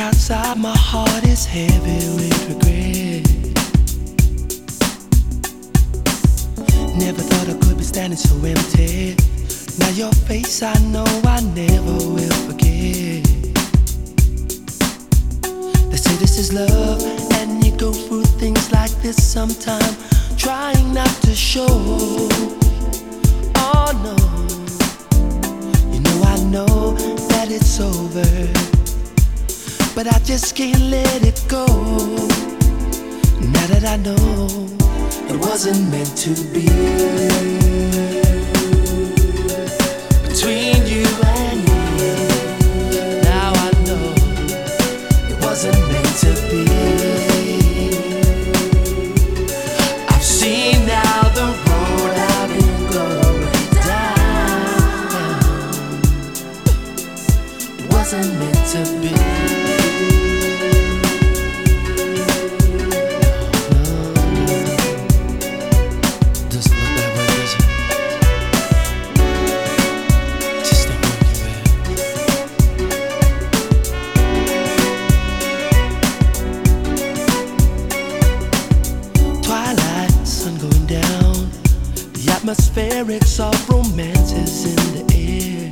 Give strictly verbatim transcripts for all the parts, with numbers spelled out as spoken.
outside, my heart is heavy with regret. Never thought I could be standing so empty. Now your face I know I never will forget. They say this is love, and you go through things like this sometime, trying not to show. Oh no, you know I know that it's over, but I just can't let it go. Now that I know it wasn't meant to be between you and me. Now I know it wasn't meant to be. I've seen now the road I've been going down. It wasn't meant to be. Atmospherics of romance is in the air,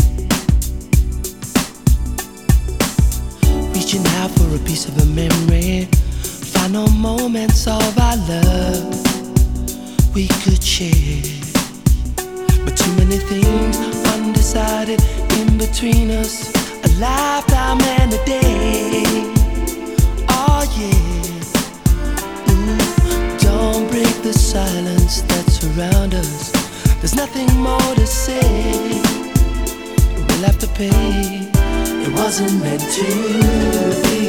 reaching out for a piece of a memory, final moments of our love we could share. But too many things undecided in between us, a lifetime and a day. Oh yeah, ooh, don't break the silence that surrounds us. There's nothing more to say. We'll have to pay. It wasn't meant to be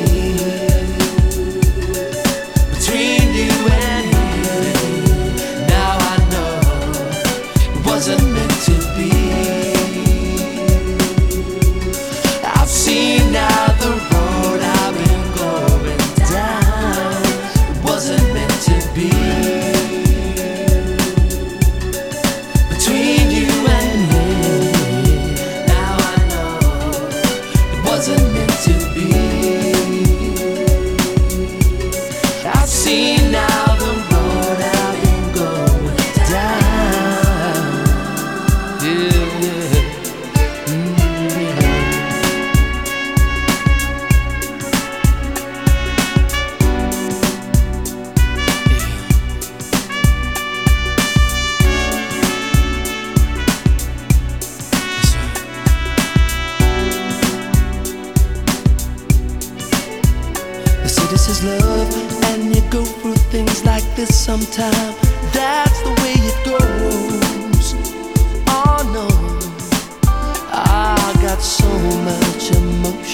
between you and me. Now I know it wasn't meant to be. I've seen now the road I've been going down. It wasn't meant to be. This is love, and you go through things like this sometime. That's the way it goes. Oh no, I got so much emotion.